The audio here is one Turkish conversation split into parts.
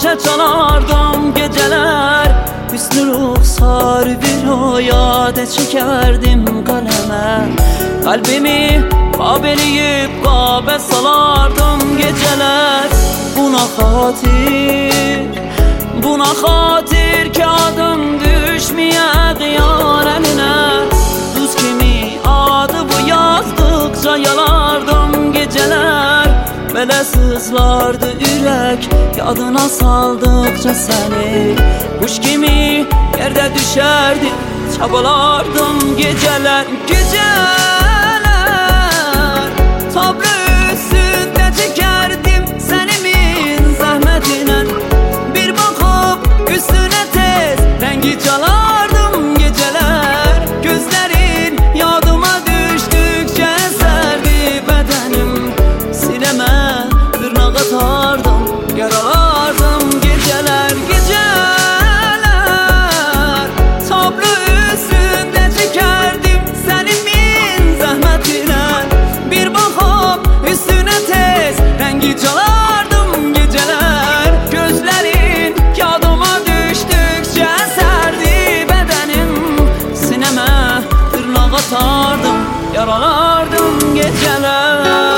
neşe çalardım geceler. Hüsnü ruhsar bir hayade çekerdim kaleme. Kalbimi kabeleyip kabe salardım geceler. Buna hatir ki adım düşmeye diyar eline. Düz kimi adı bu yazdıkça yalardım geceler. Belə sızlardı ürək yadına saldıkça seni. Kuş kimi yerde düşerdim, çabalardım geceler. Tablo üstünde çekerdim senimin zahmetine. Bir bakıp üstüne tez rengi çalardım geceler. Gözlerin yadıma düştükçe eserdi bedenim. Sineme tırnak atardım, yaralardım geceler. Tablo üstünde çekerdim senimin zahmetine. Bir bakıp üstüne tez rengi çalardım geceler. Gözlerin yadıma düştükçe eserdi bedenim. Sineme tırnak atardım, yaralardım geceler.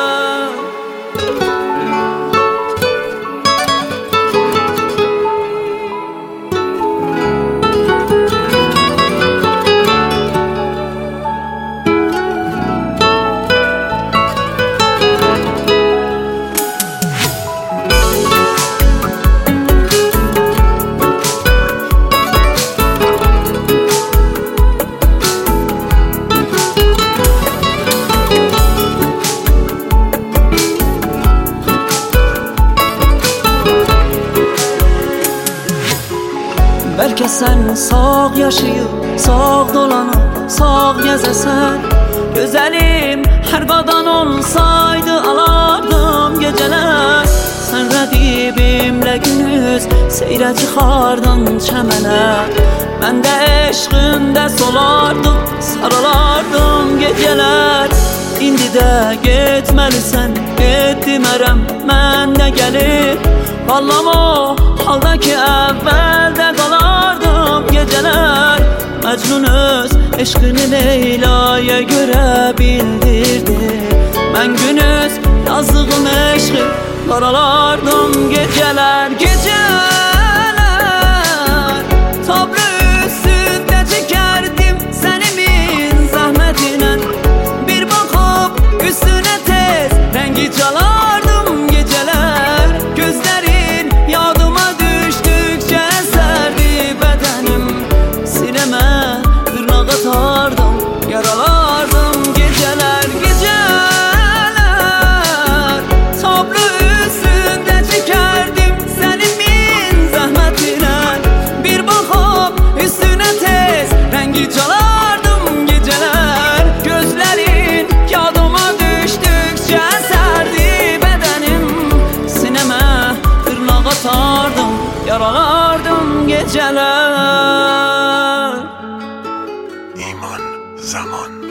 Belki sen sağ yaşayıp, sağ dolanıp, sağ gezesen. Güzelim her qadan olsaydı alardım geceler. Sen rəqibimlə günüz seyrə çıxardın çəmənə. Mən də eşqində solardım, sarılardım geceler. İndi də getməlisən, get demərəm, mən də gəlib. Vallahi o haldaki evvelde kalardım geceler. Mecnun öz eşkini Leyla'ya göre bildirdi. Ben gündüz yazdığım eşki karalardım geceler. Tablo üstünde çekerdim senimin zahmetine. Bir bakıp üstüne tez rengi çalardım geceler. Gözlerin yadıma düştükçe eserdi bedenim. Sineme tırnak atardım, yaralardım geceler. Tablo üstünde çekerdim senimin zahmetine. Bir bakıp üstüne tez rengi çalardım geceler. Gözlerin yadıma düştükçe eserdi bedenim. Sineme tırnak atardım, yaralardım geceler. İman Zaman.